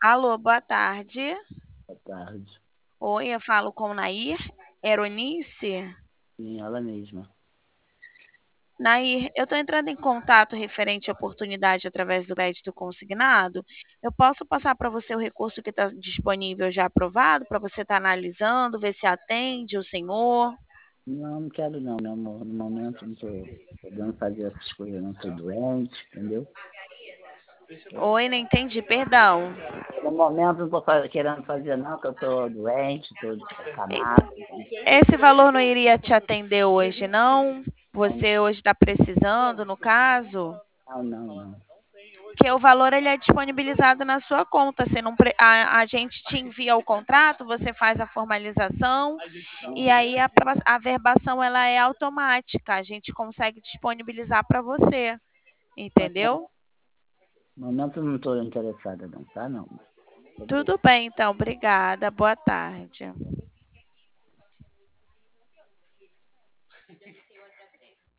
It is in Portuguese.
Alô, boa tarde. Boa tarde. Oi, eu falo com Nair. Eronice? Sim, ela mesma. Nair, eu estou entrando em contato referente à oportunidade através do crédito consignado. Eu posso passar para você o recurso que está disponível já aprovado, para você estar analisando, ver se atende o senhor? Não, não quero não, meu amor. No momento não tô podendo fazer essas coisas, não. Tô doente, entendeu? Oi, não entendi, perdão. No momento não tô querendo fazer não, que eu tô doente, tô acamado. Esse valor não iria te atender hoje, não? Não, Você hoje está precisando, no caso? não, não, não. Porque o valor ele é disponibilizado na sua conta. Você não, a gente te envia o contrato, você faz a formalização e Não, aí a verbação ela é automática. A gente consegue disponibilizar para você, entendeu? no momento não tô interessada não, tá? Não. Tudo bem, então. Obrigada. Boa tarde.